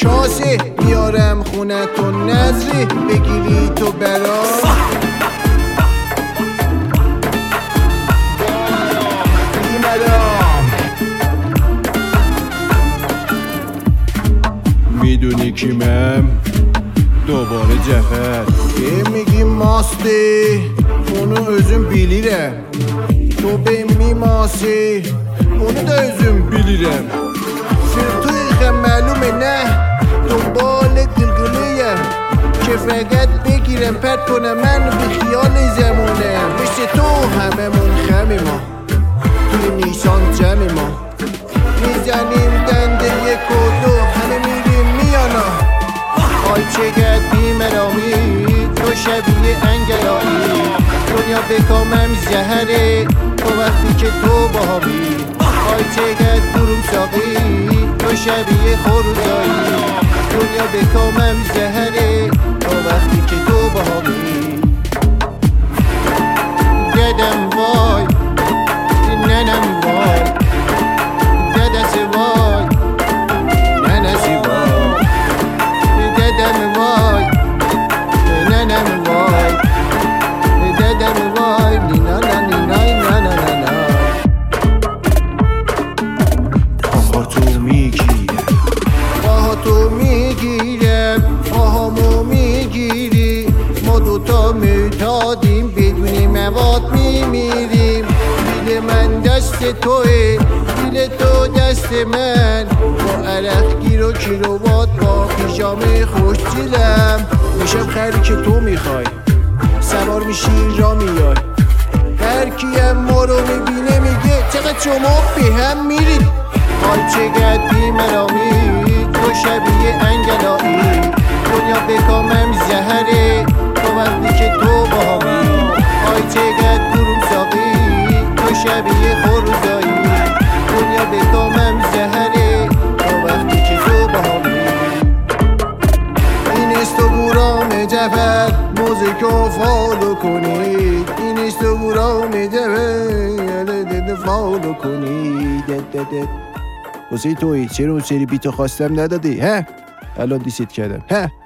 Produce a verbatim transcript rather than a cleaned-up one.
کاسه میارم خونه تو نظری بگیری تو برام میدونی کیمم؟ دوباره جفر یه میگی ماستی اونو özüm bilirim تو به میماسی اونو da özüm bilirim سرطوی معلومه نه دنبال گلگلیه که فقط بگیرم پرد کنه من به خیال زمونه مثل تو هممون خمی ما توی نیسان جمع ما میزنیم دنده یک و دو همه میریم میانا آی چقدر بیمرامی تو شبیه انگلایی دنیا بکامم زهره تو وقتی که تو باهامی آی چقدر دروم ساقی تو شبیه خورزایی دنیا بکامم زهره تو وقتی که تو باهامی ددم وای ننم وای ددس وای ننسی وای ددم وای ننم وای ددم وای نینا نینا نینا نینا آها تو میگیرم آها تو میگیرم آهامو میگیری ما دوتا میتادیم بدون مواد میمیریم دل من دست توه دل تو دست من با عرق گیر و کیلووات با پیژامه خوش دلم میشم خری که تو میخوای سوار میشی را میای هر کیم ما رو میبینه میگه چقدر شما به هم میرید آی چقدر بیمرامی تو شبیه انگلایی دنیا بکامم زهره تو وقتی که تو باهامی آی چقدر دروم ساقی تو شبیه خورزایی دنیا بکامم زهره تو وقتی که تو باهامی این استگرام جفر موزیکو فالو کنید این استگرام جفر فالو کنید واسه توی چرا اون سری بیتو خواستم ندادی ها الان دیست کردم ها